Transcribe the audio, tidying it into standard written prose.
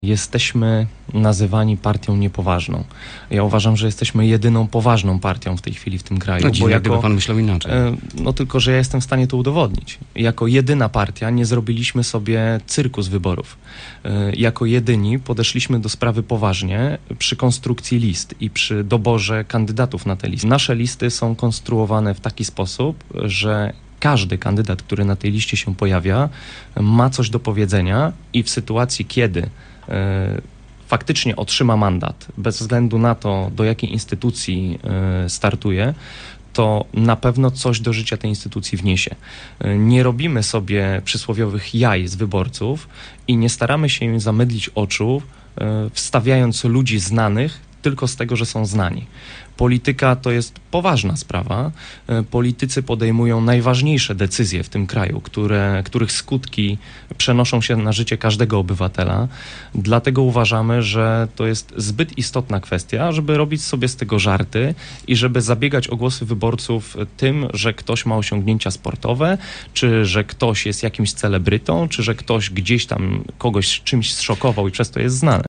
Jesteśmy nazywani partią niepoważną. Ja uważam, że jesteśmy jedyną poważną partią w tej chwili w tym kraju. No dziwne, gdyby pan myślał inaczej. No tylko, że ja jestem w stanie to udowodnić. Jako jedyna partia nie zrobiliśmy sobie cyrku z wyborów. Jako jedyni podeszliśmy do sprawy poważnie przy konstrukcji list i przy doborze kandydatów na te listy. Nasze listy są konstruowane w taki sposób, że każdy kandydat, który na tej liście się pojawia, ma coś do powiedzenia i w sytuacji, kiedy faktycznie otrzyma mandat, bez względu na to, do jakiej instytucji startuje, to na pewno coś do życia tej instytucji wniesie. Nie robimy sobie przysłowiowych jaj z wyborców i nie staramy się im zamydlić oczu, wstawiając ludzi znanych tylko z tego, że są znani. Polityka to jest poważna sprawa. Politycy podejmują najważniejsze decyzje w tym kraju, których skutki przenoszą się na życie każdego obywatela. Dlatego uważamy, że to jest zbyt istotna kwestia, żeby robić sobie z tego żarty i żeby zabiegać o głosy wyborców tym, że ktoś ma osiągnięcia sportowe, czy że ktoś jest jakimś celebrytą, czy że ktoś gdzieś tam kogoś czymś zszokował i przez to jest znany.